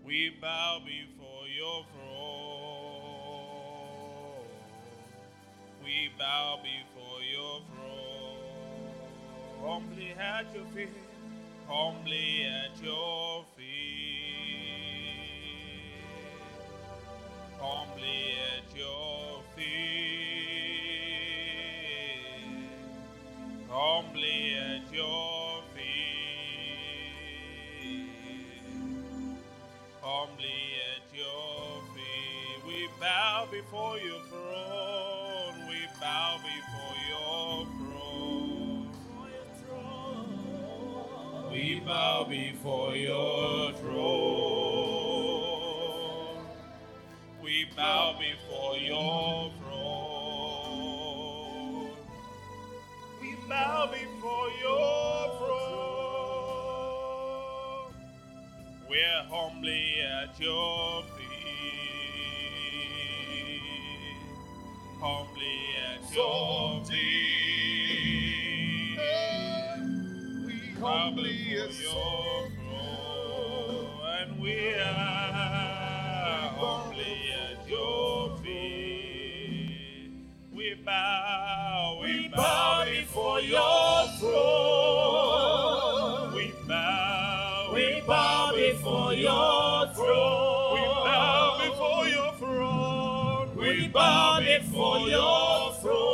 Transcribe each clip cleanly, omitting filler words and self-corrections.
We bow before your throne. We bow before your throne. Humbly at your feet. Humbly at your feet. Humbly at your feet. Humbly at your feet. Humbly at your feet. We bow before your throne. We bow before your throne. We bow before your throne. We bow before your throne. We bow before your throne. We're humbly at your feet. Humbly at your feet. Humbly at your throne, and we are humbly at your feet. We bow before your throne. We bow before your throne. We bow before your throne. We bow before your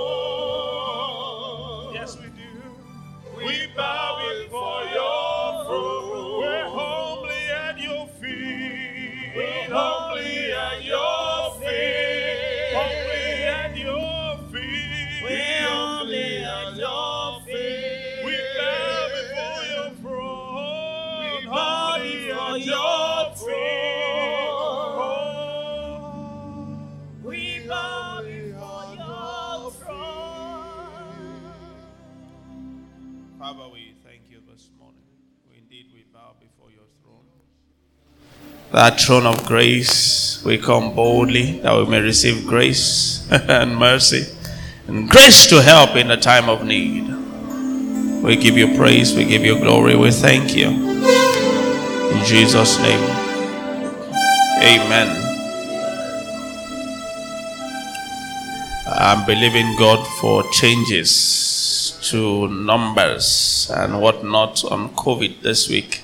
throne. Yes, we do. We bow before your throne. We're humbly at your feet. We're humbly at your feet. Humbly at your feet. We're humbly at your feet. We bow before your throne. We bow before your throne. We bow before your throne. Father, we thank you this morning. Indeed, we bow before your throne. That throne of grace, we come boldly that we may receive grace and mercy and grace to help in the time of need. We give you praise, we give you glory, we thank you. In Jesus' name, amen. I'm believing God for changes to numbers and whatnot on COVID this week.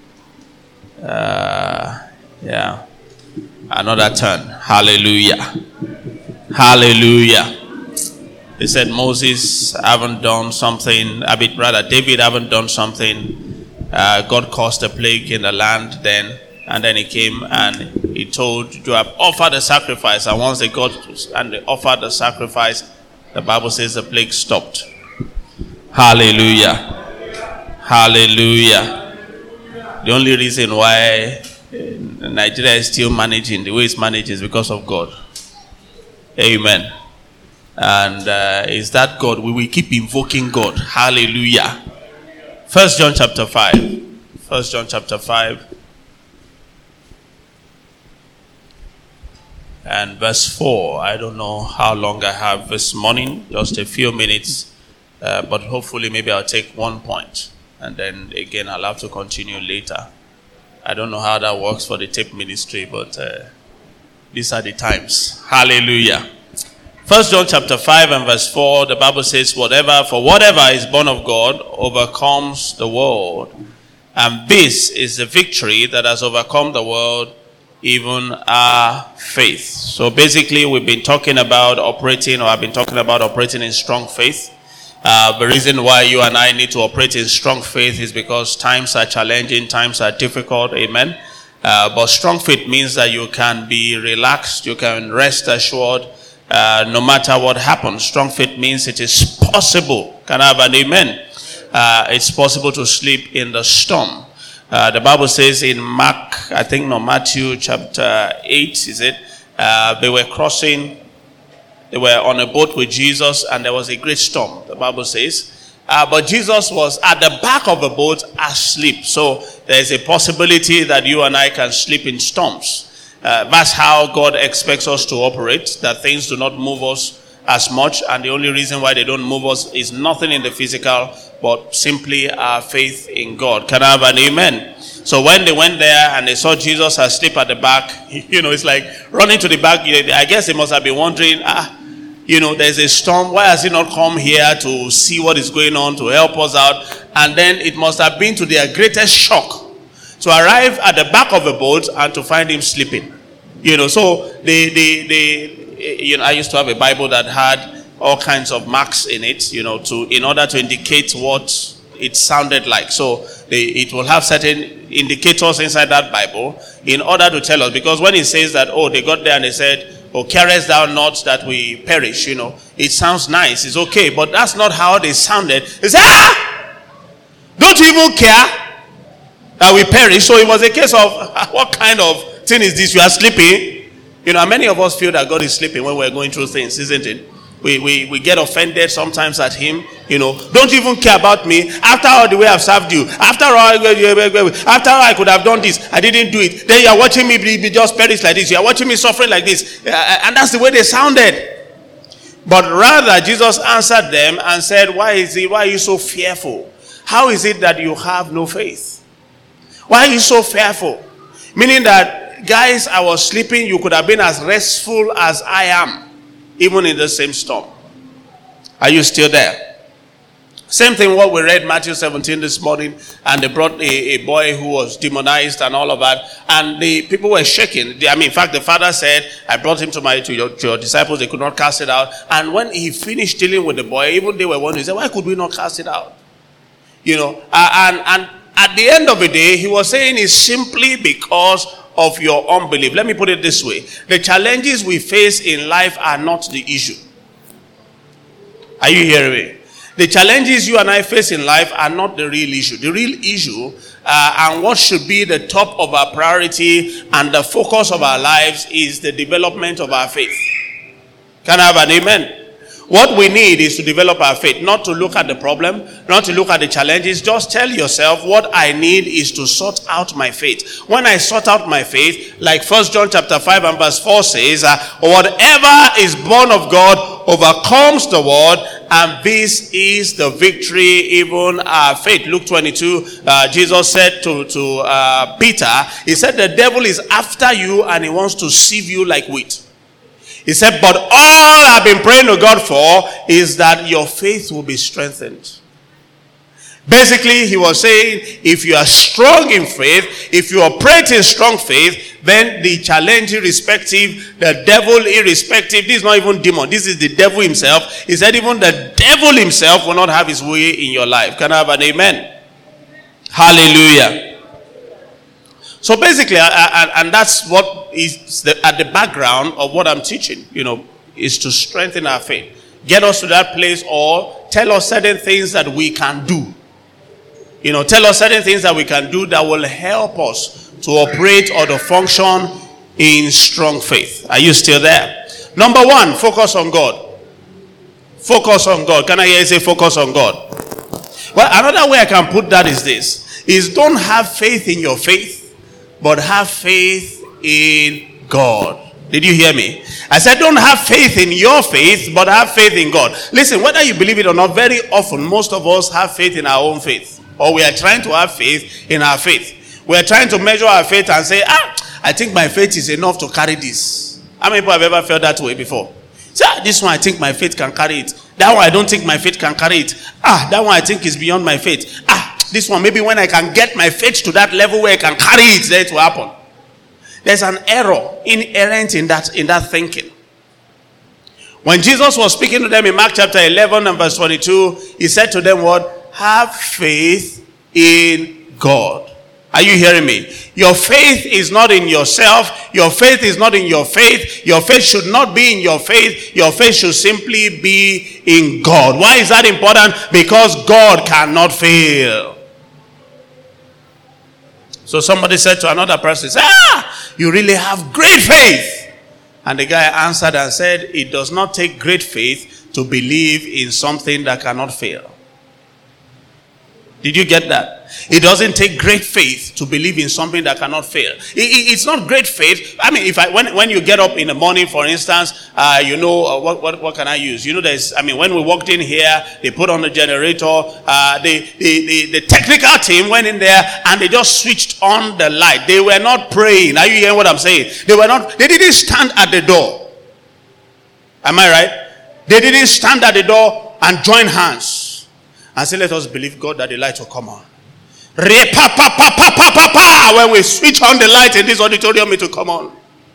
Another turn. Hallelujah. Hallelujah. They said Moses haven't done something, David haven't done something. God caused a plague in the land then, and then he came and he told Joab, offer the sacrifice. And once they got and they offered the sacrifice, the Bible says the plague stopped. Hallelujah. Hallelujah. The only reason why Nigeria is still managing the way it's managed is because of God. Amen. And is that God? We will keep invoking God. Hallelujah. 1 John chapter 5. 1 John chapter 5. And verse 4. I don't know how long I have this morning. Just a few minutes. But hopefully maybe I'll take 1 point. And then again I'll have to continue later. I don't know how that works for the tape ministry, but these are the times. Hallelujah. 1 John chapter 5 and verse 4, the Bible says, whatever is born of God overcomes the world. And this is the victory that has overcome the world, even our faith. So basically I've been talking about operating in strong faith. The reason why you and I need to operate in strong faith is because times are challenging, times are difficult, amen. But strong faith means that you can be relaxed, you can rest assured, no matter what happens. Strong faith means it is possible. Can I have an amen? It's possible to sleep in the storm. The Bible says in Matthew chapter 8, is it? They were on a boat with Jesus and there was a great storm, the Bible says. But Jesus was at the back of the boat asleep. So there is a possibility that you and I can sleep in storms. That's how God expects us to operate, that things do not move us as much, and the only reason why they don't move us is nothing in the physical, but simply our faith in God. Can I have an amen? So when they went there and they saw Jesus asleep at the back, it's like running to the back. I guess they must have been wondering, there's a storm. Why has he not come here to see what is going on, to help us out? And then it must have been to their greatest shock to arrive at the back of the boat and to find him sleeping. So I used to have a Bible that had all kinds of marks in it, in order to indicate what it sounded like. So it will have certain indicators inside that Bible in order to tell us. Because when it says that, they got there and they said, carest thou not that we perish, it sounds nice, it's okay. But that's not how they sounded. They said, don't you even care that we perish? So it was a case of, what kind of thing is this? You are sleeping. Many of us feel that God is sleeping when we're going through things, isn't it? We get offended sometimes at him. Don't even care about me. After all the way I've served you. After all I could have done this, I didn't do it. Then you are watching me be just perish like this. You are watching me suffering like this. And that's the way they sounded. But rather, Jesus answered them and said, why are you so fearful? How is it that you have no faith? Why are you so fearful? Meaning that, guys, I was sleeping. You could have been as restful as I am, even in the same storm. Are you still there? Same thing what we read Matthew 17 this morning, and they brought a boy who was demonized and all of that, and the people were shaking. In fact, the father said, I brought him to your disciples, they could not cast it out. And when he finished dealing with the boy, even they were wondering, he said, why could we not cast it out? And at the end of the day, he was saying it's simply because of your unbelief. Let me put it this way. The challenges we face in life are not the issue. Are you hearing me? The challenges you and I face in life are not the real issue. The real issue and what should be the top of our priority and the focus of our lives is the development of our faith. Can I have an amen? What we need is to develop our faith, not to look at the problem, not to look at the challenges. Just tell yourself, what I need is to sort out my faith. When I sort out my faith, like 1 John chapter 5 and verse 4 says, whatever is born of God overcomes the world, and this is the victory, even our faith. Luke 22, Jesus said to Peter, he said, the devil is after you and he wants to sieve you like wheat. He said, but all I've been praying to God for is that your faith will be strengthened. Basically, he was saying, if you are strong in faith, if you operate in strong faith, then the challenge irrespective, the devil irrespective, this is not even demon, this is the devil himself. He said even the devil himself will not have his way in your life. Can I have an amen? Hallelujah. So basically, and that's what is at the background of what I'm teaching, is to strengthen our faith. Get us to that place, or tell us certain things that we can do. Tell us certain things that we can do that will help us to operate or to function in strong faith. Are you still there? Number one, focus on God. Focus on God. Can I hear you say focus on God? Well, another way I can put that is this. Is don't have faith in your faith, but have faith in God. Did you hear me? I said don't have faith in your faith, but have faith in God. Listen, whether you believe it or not, very often most of us have faith in our own faith. Or we are trying to have faith in our faith. We are trying to measure our faith and say, I think my faith is enough to carry this. How many people have ever felt that way before? Say, this one I think my faith can carry it. That one I don't think my faith can carry it. That one I think is beyond my faith. This one, maybe when I can get my faith to that level where I can carry it, then it will happen. There's an error inherent in that thinking. When Jesus was speaking to them in Mark chapter 11 and verse 22, he said to them what? Have faith in God. Are you hearing me? Your faith is not in yourself. Your faith is not in your faith. Your faith should not be in your faith. Your faith should simply be in God. Why is that important? Because God cannot fail. So somebody said to another person, you really have great faith. And the guy answered and said, it does not take great faith to believe in something that cannot fail. Did you get that? It doesn't take great faith to believe in something that cannot fail. It's not great faith. I mean, when you get up in the morning, for instance, what can I use? When we walked in here, they put on the generator. The technical team went in there and they just switched on the light. They were not praying. Are you hearing what I'm saying? They didn't stand at the door. Am I right? They didn't stand at the door and join hands and say, let us believe God that the light will come on. When we switch on the light in this auditorium, it will come on.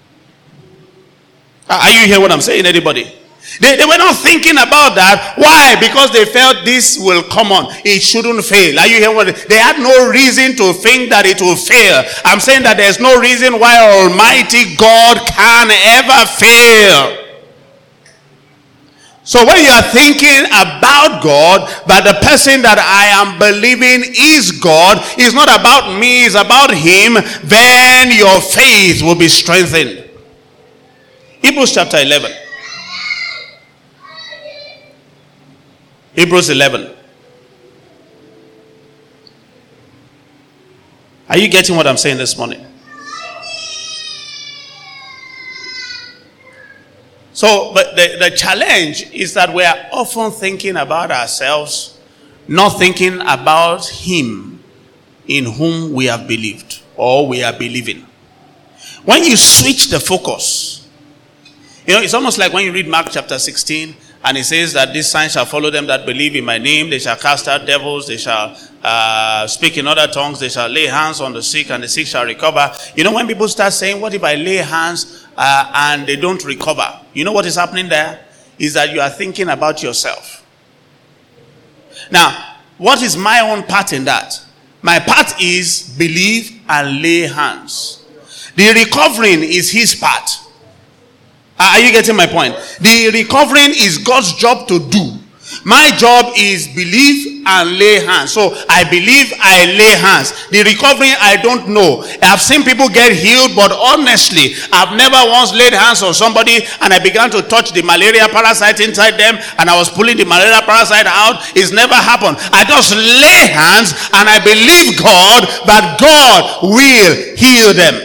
Are you hearing what I'm saying, anybody? They were not thinking about that. Why? Because they felt this will come on. It shouldn't fail. Are you hearing what? They had no reason to think that it will fail. I'm saying that there's no reason why Almighty God can ever fail. So when you are thinking about God, but the person that I am believing is God, it's not about me, it's about Him, then your faith will be strengthened. Hebrews chapter 11. Hebrews 11. Are you getting what I'm saying this morning? So, but the challenge is that we are often thinking about ourselves, not thinking about Him in whom we have believed or we are believing. When you switch the focus, it's almost like when you read Mark chapter 16 and it says that these signs shall follow them that believe in my name. They shall cast out devils. They shall speak in other tongues. They shall lay hands on the sick and the sick shall recover. When people start saying, what if I lay hands and they don't recover? You know what is happening there? Is that you are thinking about yourself. Now, what is my own part in that? My part is believe and lay hands. The recovering is his part. Are you getting my point? The recovering is God's job to do. My job is believe and lay hands. So I believe, I lay hands. The recovery, I don't know. I've seen people get healed, but honestly, I've never once laid hands on somebody and I began to touch the malaria parasite inside them and I was pulling the malaria parasite out. It's never happened. I just lay hands and I believe God that God will heal them.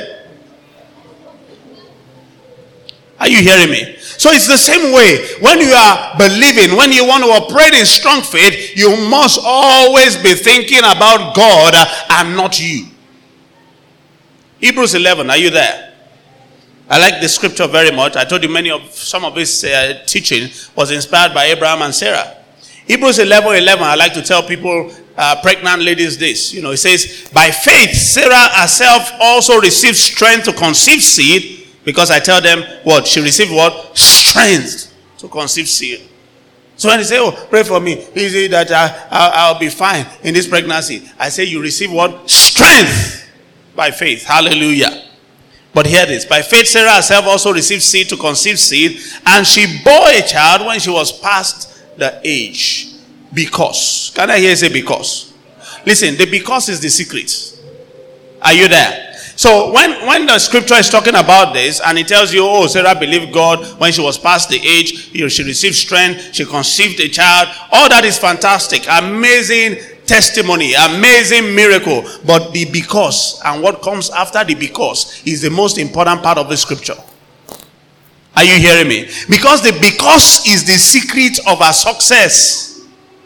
Are you hearing me? So it's the same way. When you are believing, when you want to operate in strong faith, you must always be thinking about God and not you. Hebrews 11, are you there? I like the scripture very much. I told you some of his teaching was inspired by Abraham and Sarah. Hebrews 11:11, I like to tell people, pregnant ladies this. It says, by faith, Sarah herself also received strength to conceive seed. Because I tell them what? She received what? Strength to conceive seed. So when they say, pray for me, he say that I'll be fine in this pregnancy. I say you receive what? Strength by faith. Hallelujah. But hear this. By faith, Sarah herself also received seed to conceive seed. And she bore a child when she was past the age. Because. Can I hear you say because? Listen, the because is the secret. Are you there? So when the scripture is talking about this and it tells you, Sarah believed God when she was past the age, she received strength, she conceived a child, all that is fantastic, amazing testimony, amazing miracle. But the because and what comes after the because is the most important part of the scripture. Are you hearing me? Because the because is the secret of our success.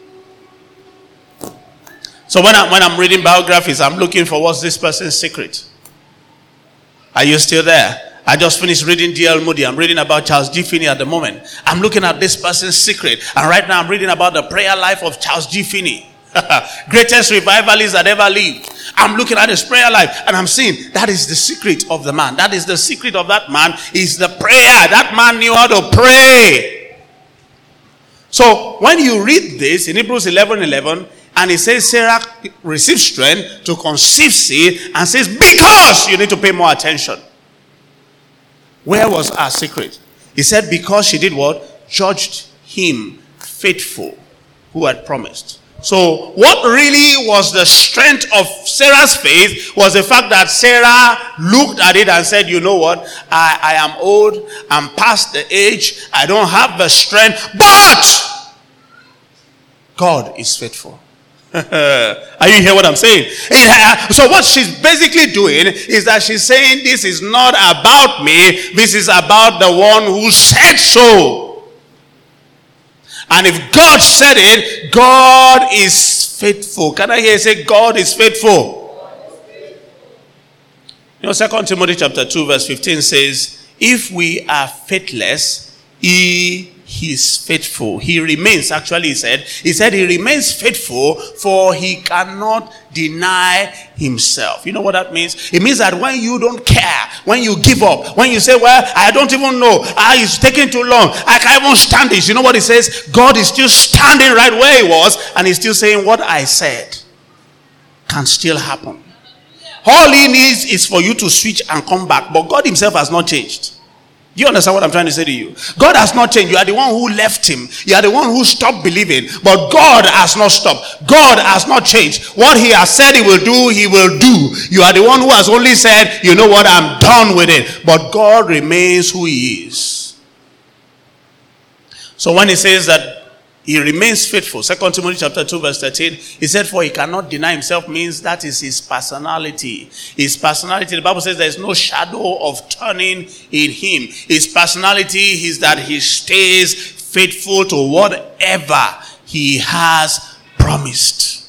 So when I'm reading biographies, I'm looking for what's this person's secret. Are you still there? I just finished reading D.L. Moody. I'm reading about Charles G. Finney at the moment. I'm looking at this person's secret. And right now I'm reading about the prayer life of Charles G. Finney. Greatest revivalist that ever lived. I'm looking at his prayer life and I'm seeing that is the secret of the man. That is the secret of that man is the prayer. That man knew how to pray. So when you read this in Hebrews 11:11, and it says Sarah received strength to conceive seed and says because you need to pay more attention. Where was our secret? He said because she did what? Judged him faithful who had promised. So what really was the strength of Sarah's faith was the fact that Sarah looked at it and said, you know what? I am old. I'm past the age. I don't have the strength. But God is faithful. Are you hearing what I'm saying? So what she's basically doing is that she's saying this is not about me. This is about the one who said so. And if God said it, God is faithful. Can I hear you say God is faithful? You know, 2 Timothy chapter 2 verse 15 says, if we are faithless, he is faithful. He remains, actually he said he remains faithful, for he cannot deny himself. You know what that means? It means that when you don't care, when you give up, when you say, well, I don't even know, it's taking too long, I can't even stand this. You know what it says? God is still standing right where he was, and he's still saying what I said can still happen. All he needs is for you to switch and come back. But God himself has not changed. Do you understand what I'm trying to say to you? God has not changed. You are the one who left him. You are the one who stopped believing. But God has not stopped. God has not changed. What he has said he will do, he will do. You are the one who has only said, you know what, I'm done with it. But God remains who he is. So when he says that he remains faithful, 2 Timothy chapter 2 verse 13, he said, for he cannot deny himself, means that is his personality. His personality, the Bible says there is no shadow of turning in him. His personality is that he stays faithful to whatever he has promised.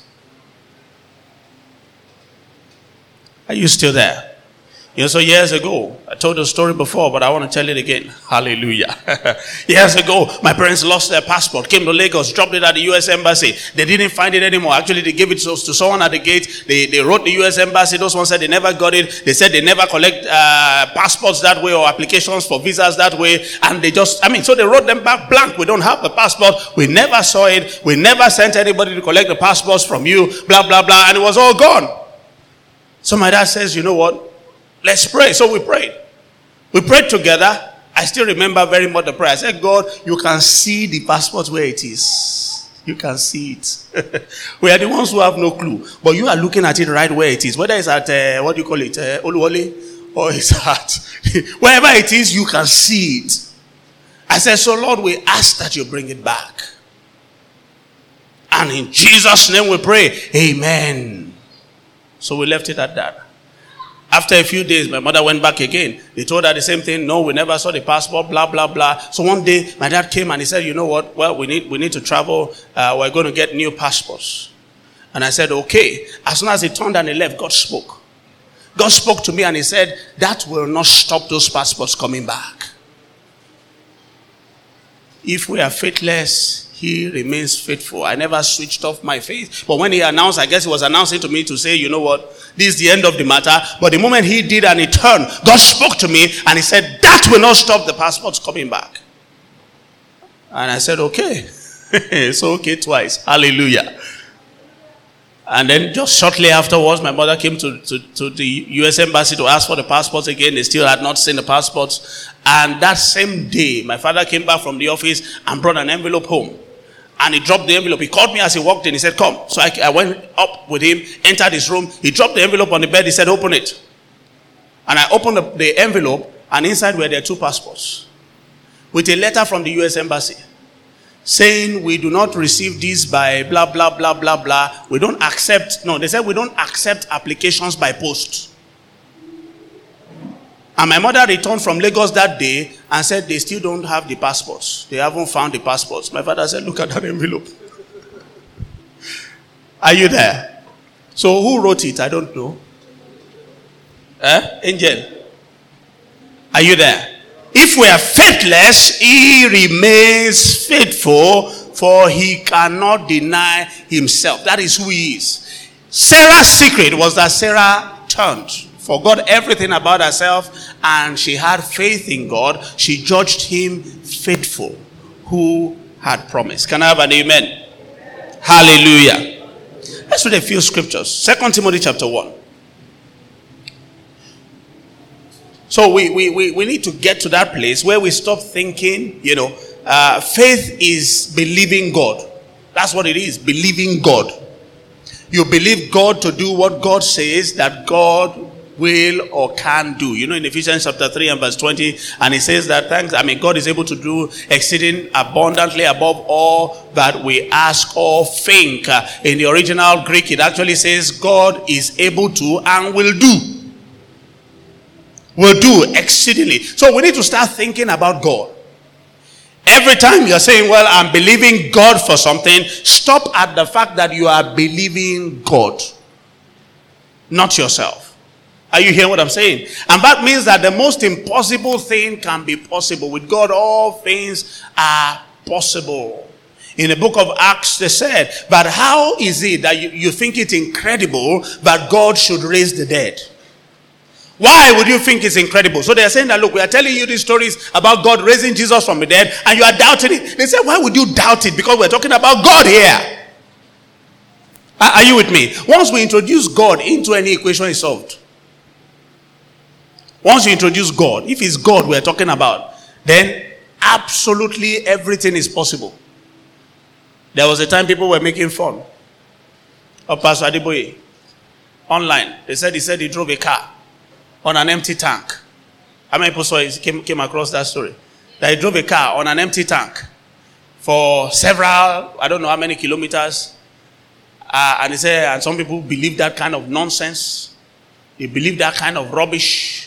Are you still there? You know, so years ago, I told the story before, but I want to tell it again. Hallelujah. Years ago, my parents lost their passport, came to Lagos, dropped it at the U.S. Embassy. They didn't find it anymore. Actually, they gave it to someone at the gate. They wrote the U.S. Embassy. Those ones said they never got it. They said they never collect passports that way or applications for visas that way. And they just, so they wrote them back blank. We don't have the passport. We never saw it. We never sent anybody to collect the passports from you. Blah, blah, blah. And it was all gone. So my dad says, you know what? Let's pray. So we prayed. We prayed together. I still remember very much the prayer. I said, God, you can see the passport where it is. You can see it. We are the ones who have no clue. But you are looking at it right where it is. Whether it's at, Oluwole, or it's at, wherever it is, you can see it. I said, so Lord, we ask that you bring it back. And in Jesus' name we pray. Amen. So we left it at that. After a few days, my mother went back again. They told her the same thing. No, we never saw the passport, blah, blah, blah. So one day, my dad came and he said, you know what? Well, we need to travel. We're going to get new passports. And I said, okay. As soon as he turned and he left, God spoke. God spoke to me and he said, that will not stop those passports coming back. If we are faithless, he remains faithful. I never switched off my faith. But when he announced, I guess he was announcing to me to say, you know what? This is the end of the matter. But the moment he did and he turned, God spoke to me and he said, that will not stop the passports coming back. And I said, okay. So okay twice. Hallelujah. And then just shortly afterwards, my mother came to the U.S. Embassy to ask for the passports again. They still had not seen the passports. And that same day, my father came back from the office and brought an envelope home. And he dropped the envelope. He called me as he walked in. He said, come. So I went up with him, entered his room. He dropped the envelope on the bed. He said, open it. And I opened the envelope, and inside were there 2 passports with a letter from the U.S. Embassy saying, we do not receive this by blah, blah, blah, blah, blah. We don't accept, no, they said we don't accept applications by post. And my mother returned from Lagos that day and said they still don't have the passports. They haven't found the passports. My father said, look at that envelope. Are you there? So who wrote it? I don't know. Angel. Are you there? If we are faithless, he remains faithful, for he cannot deny himself. That is who he is. Sarah's secret was that Sarah turned, forgot everything about herself, and she had faith in God. She judged him faithful who had promised. Can I have an amen? Hallelujah. Let's read a few scriptures. 2 Timothy chapter 1. So we need to get to that place where we stop thinking, faith is believing God. That's what it is, believing God. You believe God to do what God says that God will or can do. You know, in Ephesians chapter 3 and verse 20, and it says that God is able to do exceeding abundantly above all that we ask or think. In the original Greek, it actually says God is able to and will do. Will do exceedingly. So we need to start thinking about God. Every time you're saying, well, I'm believing God for something, stop at the fact that you are believing God, not yourself. Are you hearing what I'm saying? And that means that the most impossible thing can be possible. With God, all things are possible. In the book of Acts, they said, but how is it that you think it incredible that God should raise the dead? Why would you think it's incredible? So they are saying that, look, we are telling you these stories about God raising Jesus from the dead, and you are doubting it. They said, why would you doubt it? Because we're talking about God here. Are you with me? Once we introduce God into any equation, it's solved. Once you introduce God, if it's God we're talking about, then absolutely everything is possible. There was a time people were making fun of Pastor Adeboye online. He said he drove a car on an empty tank. How many people came across that story? That he drove a car on an empty tank for several, I don't know how many kilometers. And he said, and some people believe that kind of nonsense. They believe that kind of rubbish.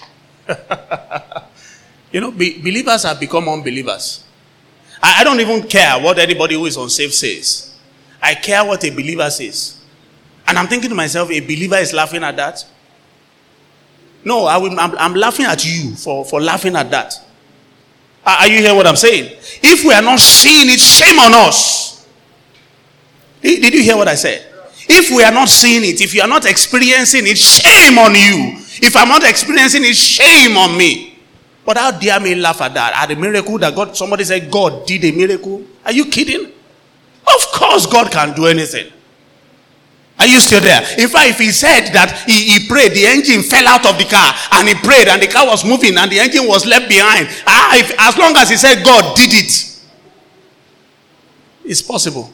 You know, believers have become unbelievers. I don't even care what anybody who is unsaved says. I care what a believer says. And I'm thinking to myself, a believer is laughing at that? No, I'm laughing at you for laughing at that. Are you hearing what I'm saying? If we are not seeing it, shame on us. Did you hear what I said? If we are not seeing it, if you are not experiencing it, shame on you. If I'm not experiencing it, shame on me. But how dare me laugh at that? At the miracle that somebody said God did a miracle? Are you kidding? Of course God can do anything. Are you still there? In fact, if he said that he prayed, the engine fell out of the car, and he prayed, and the car was moving, and the engine was left behind. As long as he said God did it, it's possible.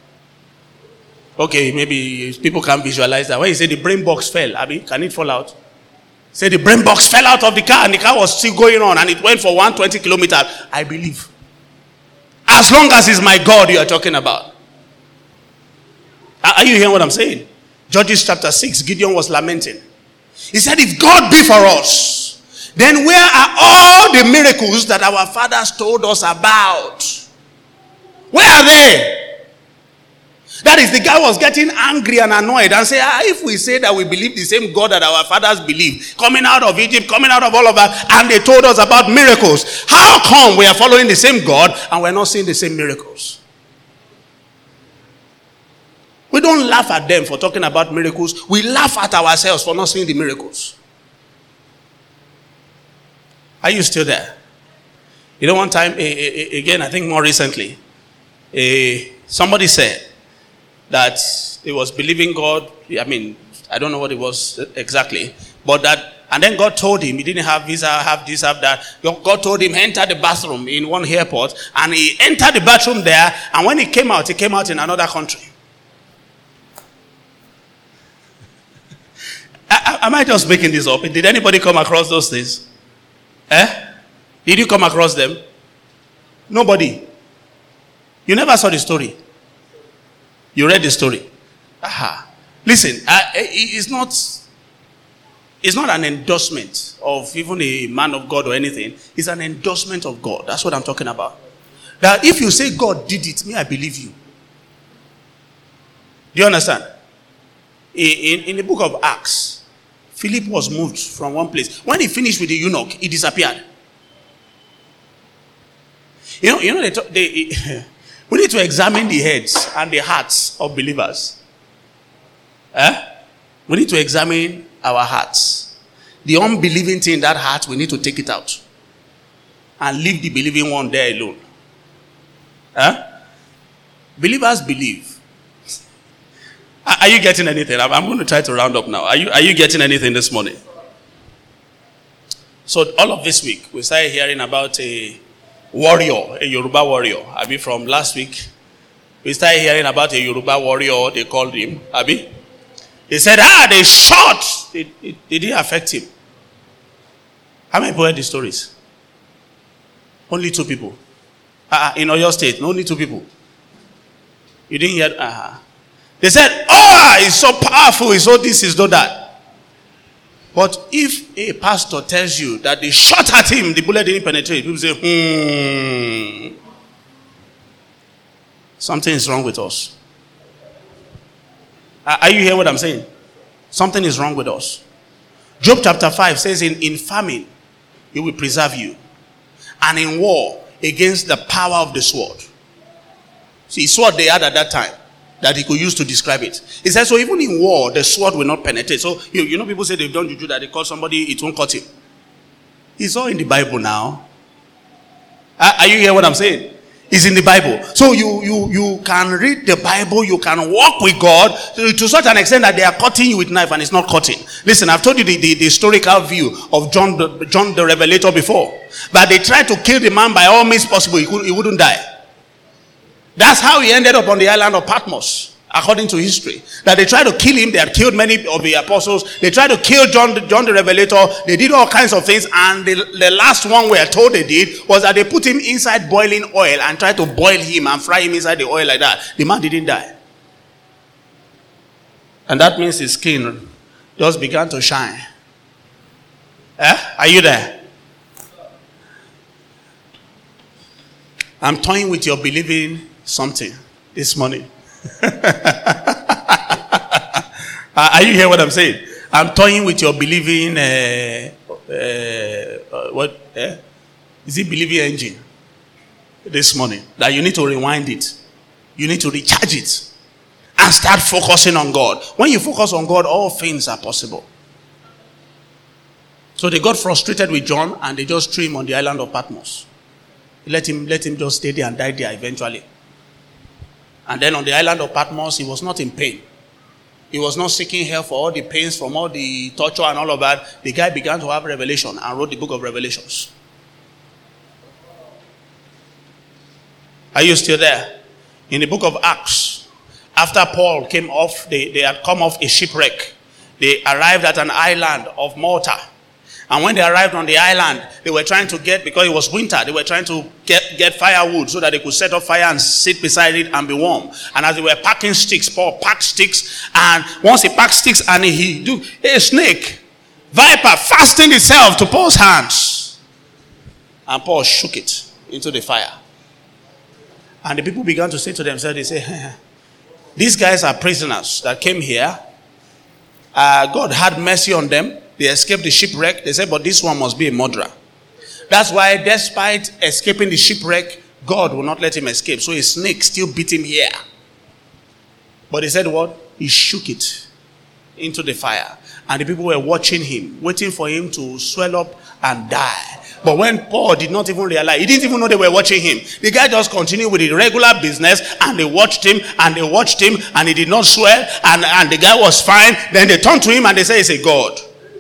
Okay, maybe people can't visualize that. When he said the brain box fell, Abby, can it fall out? Say the brain box fell out of the car, and the car was still going on, and it went for 120 kilometers. I believe. As long as it's my God you are talking about. Are you hearing what I'm saying? Judges chapter 6, Gideon was lamenting. He said, if God be for us, then where are all the miracles that our fathers told us about? Where are they? That is, the guy was getting angry and annoyed and say, if we say that we believe the same God that our fathers believe, coming out of Egypt, coming out of all of that, and they told us about miracles, how come we are following the same God and we're not seeing the same miracles? We don't laugh at them for talking about miracles. We laugh at ourselves for not seeing the miracles. Are you still there? You know, one time, again, I think more recently, somebody said that he was believing God. I mean, I don't know what it was exactly, but that, and then God told him he didn't have visa, have this, have that. God told him enter the bathroom in one airport, and he entered the bathroom there, and when he came out in another country. Am I just making this up? Did anybody come across those things? Did you come across them? Nobody. You never saw the story. You read the story. Aha. Listen, it's not an endorsement of even a man of God or anything. It's an endorsement of God. That's what I'm talking about. That if you say God did it, me, I believe you. Do you understand? In the book of Acts, Philip was moved from one place. When he finished with the eunuch, he disappeared. You know, we need to examine the heads and the hearts of believers. We need to examine our hearts. The unbelieving thing in that heart, we need to take it out. And leave the believing one there alone. Believers believe. Are you getting anything? I'm going to try to round up now. Are you getting anything this morning? So all of this week, we started hearing about a warrior, a Yoruba warrior. Abi, from last week, we started hearing about a Yoruba warrior, they called him, Abi. He said, they shot. It didn't affect him. How many people heard the stories? Only 2 people. In Oyo State, only 2 people. You didn't hear? They said, he's so powerful, he's so this, he's so that. But if a pastor tells you that they shot at him, the bullet didn't penetrate, people say, something is wrong with us. Are you hearing what I'm saying? Something is wrong with us. Job chapter 5 says, in famine, he will preserve you. And in war, against the power of the sword. See, sword they had at that time that he could use to describe it. He says, so even in war, the sword will not penetrate. So, you know, people say they've done juju that they call somebody, it won't cut him. It's all in the Bible now. Are you hearing what I'm saying? It's in the Bible. So you can read the Bible, you can walk with God to such an extent that they are cutting you with knife and it's not cutting. Listen, I've told you the historical view of John the Revelator before. But they tried to kill the man by all means possible. He wouldn't die. That's how he ended up on the island of Patmos, according to history. That they tried to kill him. They had killed many of the apostles. They tried to kill John the Revelator. They did all kinds of things. And the last one we are told they did was that they put him inside boiling oil and tried to boil him and fry him inside the oil like that. The man didn't die. And that means his skin just began to shine. Are you there? I'm toying with your believing something this morning. Are you hearing what I'm saying? I'm toying with your believing what? Is it believing engine this morning? That you need to rewind it. You need to recharge it. And start focusing on God. When you focus on God, all things are possible. So they got frustrated with John and they just threw him on the island of Patmos. Let him just stay there and die there eventually. And then on the island of Patmos, he was not in pain. He was not seeking help for all the pains from all the torture and all of that. The guy began to have revelation and wrote the book of Revelations. Are you still there? In the book of Acts, after Paul came off, they had come off a shipwreck. They arrived at an island of Malta. And when they arrived on the island, they were trying to get, because it was winter, they were trying to get firewood so that they could set up fire and sit beside it and be warm. And as they were packing sticks, Paul packed sticks. And once he packed sticks and a snake, viper, fastened itself to Paul's hands. And Paul shook it into the fire. And the people began to say to themselves, they say, these guys are prisoners that came here. God had mercy on them. They escaped the shipwreck. They said, but this one must be a murderer. That's why despite escaping the shipwreck, God will not let him escape. So a snake still beat him here. But he said what? He shook it into the fire. And the people were watching him, waiting for him to swell up and die. But when Paul did not even realize, he didn't even know they were watching him. The guy just continued with the regular business and they watched him and they watched him and he did not swell and the guy was fine. Then they turned to him and they said, it's a God.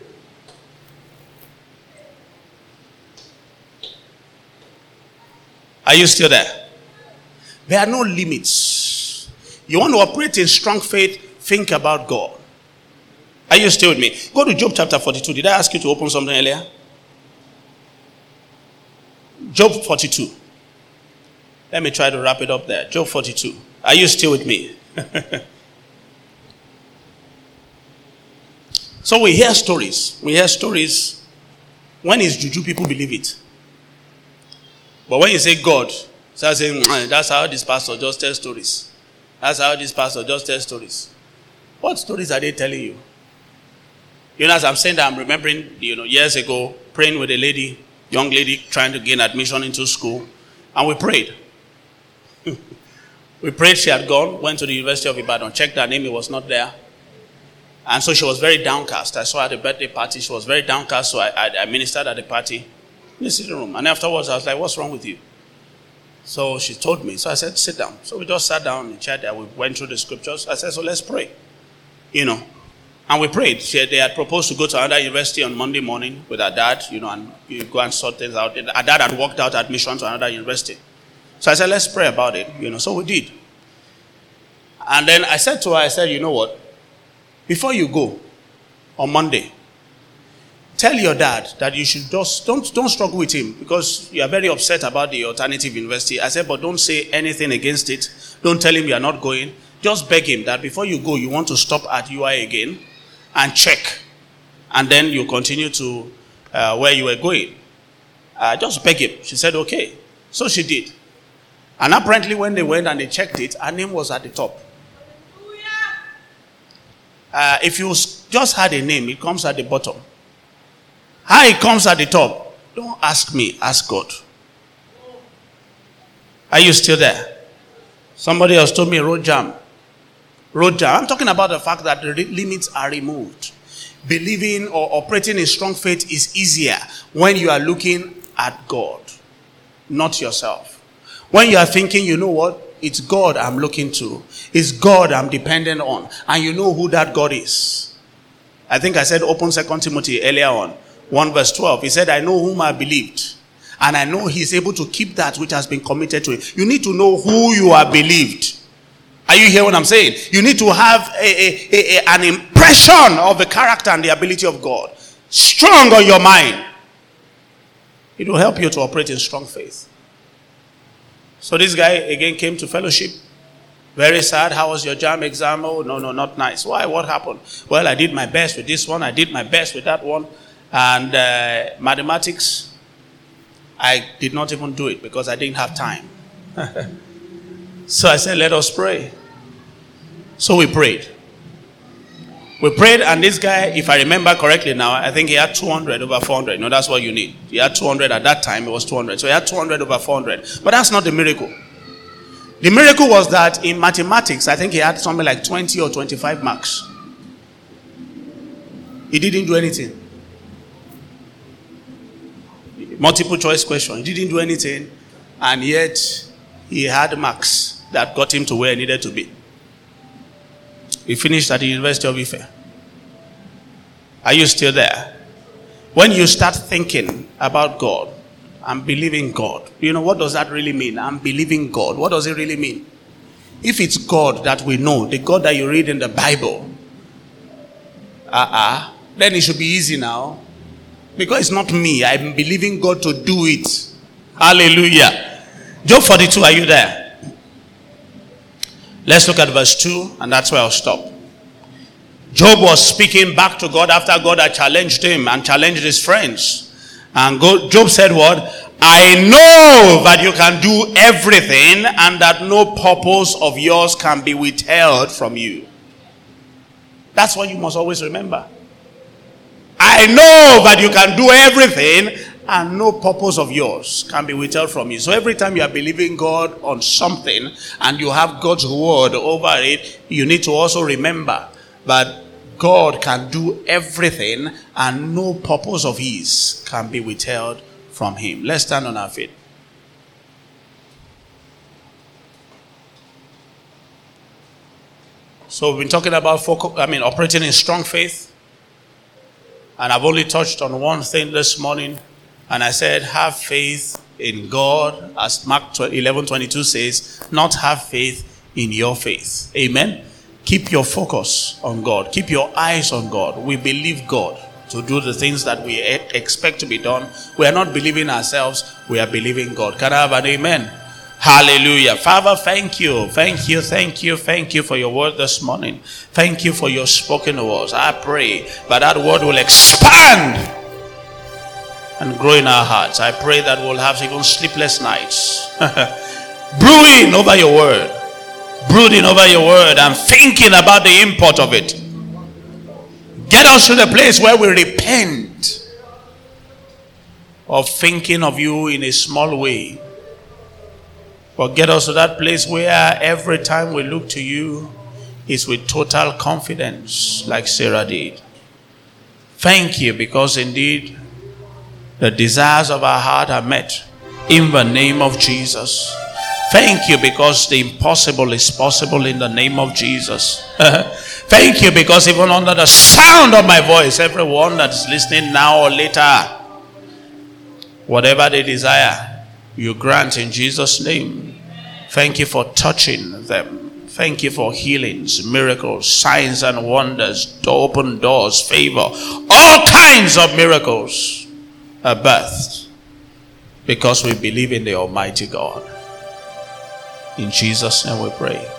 Are you still there? There are no limits. You want to operate in strong faith, think about God. Are you still with me? Go to Job chapter 42. Did I ask you to open something earlier? Job 42. Let me try to wrap it up there. Job 42. Are you still with me? So we hear stories. We hear stories. When is juju, people believe it. But when you say God, start saying, that's how this pastor just tells stories. That's how this pastor just tells stories. What stories are they telling you? You know, as I'm saying that, I'm remembering, years ago, praying with a lady, young lady, trying to gain admission into school. And we prayed. We prayed, she had gone, went to the University of Ibadan, checked her name, it was not there. And so she was very downcast. I saw her at the birthday party, she was very downcast, so I ministered at the party. In the sitting room. And afterwards, I was like, what's wrong with you? So she told me. So I said, sit down. So we just sat down in chair there. We went through the scriptures. I said, so let's pray. And we prayed. They had proposed to go to another university on Monday morning with her dad, and go and sort things out. Her dad had worked out admission to another university. So I said, let's pray about it. So we did. And then I said to her, you know what? before you go on Monday, tell your dad that you should just don't struggle with him because you are very upset about the alternative university. I said, but don't say anything against it. Don't tell him you are not going. Just beg him that before you go, you want to stop at UI again and check. And then you continue to where you were going. Just beg him. She said, okay. So she did. And apparently when they went and they checked it, her name was at the top. If you just had a name, it comes at the bottom. How it comes at the top, don't ask me, ask God. Are you still there? Somebody else told me road jam. Road jam. I'm talking about the fact that the limits are removed. Believing or operating in strong faith is easier when you are looking at God, not yourself. When you are thinking, you know what? It's God I'm looking to. It's God I'm dependent on. And you know who that God is. I think I said open 2 Timothy earlier on. 1 verse 12. He said, I know whom I believed. And I know he's able to keep that which has been committed to him. You need to know who you are believed. Are you hearing what I'm saying? You need to have an impression of the character and the ability of God. Strong on your mind. It will help you to operate in strong faith. So this guy again came to fellowship. Very sad. How was your JAMB exam? Oh, no, not nice. Why? What happened? Well, I did my best with this one. I did my best with that one. And mathematics, I did not even do it because I didn't have time. So I said, let us pray. So we prayed. We prayed, and this guy, if I remember correctly now, I think he had 200 over 400. No, that's what you need. He had 200 at that time. It was 200. So he had 200 over 400. But that's not the miracle. The miracle was that in mathematics, I think he had something like 20 or 25 marks. He didn't do anything. Multiple choice question. He didn't do anything. And yet, he had marks that got him to where he needed to be. He finished at the University of Ife. Are you still there? When you start thinking about God and believing God, you know, what does that really mean? I'm believing God. What does it really mean? If it's God that we know, the God that you read in the Bible, then it should be easy now. Because it's not me. I'm believing God to do it. Hallelujah. Job 42, are you there? Let's look at verse 2, and that's where I'll stop. Job was speaking back to God after God had challenged him and challenged his friends. And Job said what? I know that you can do everything and that no purpose of yours can be withheld from you. That's what you must always remember. I know that you can do everything and no purpose of yours can be withheld from you. So every time you are believing God on something and you have God's word over it, you need to also remember that God can do everything and no purpose of his can be withheld from him. Let's stand on our feet. So we've been talking about operating in strong faith. And I've only touched on one thing this morning. And I said, have faith in God, as Mark 11:22 says, not have faith in your faith. Amen. Keep your focus on God. Keep your eyes on God. We believe God to do the things that we expect to be done. We are not believing ourselves. We are believing God. Can I have an amen? Hallelujah. Father, thank you. Thank you. Thank you. Thank you for your word this morning. Thank you for your spoken words. I pray that word will expand and grow in our hearts. I pray that we'll have even sleepless nights. Brooding over your word. Brooding over your word and thinking about the import of it. Get us to the place where we repent of thinking of you in a small way. But get us to that place where every time we look to you, it's with total confidence, like Sarah did. Thank you, because indeed, the desires of our heart are met in the name of Jesus. Thank you, because the impossible is possible in the name of Jesus. Thank you, because even under the sound of my voice, everyone that is listening now or later, whatever they desire, you grant in Jesus' name. Thank you for touching them. Thank you for healings, miracles, signs and wonders, open doors, favor. All kinds of miracles are birthed because we believe in the Almighty God. In Jesus' name we pray.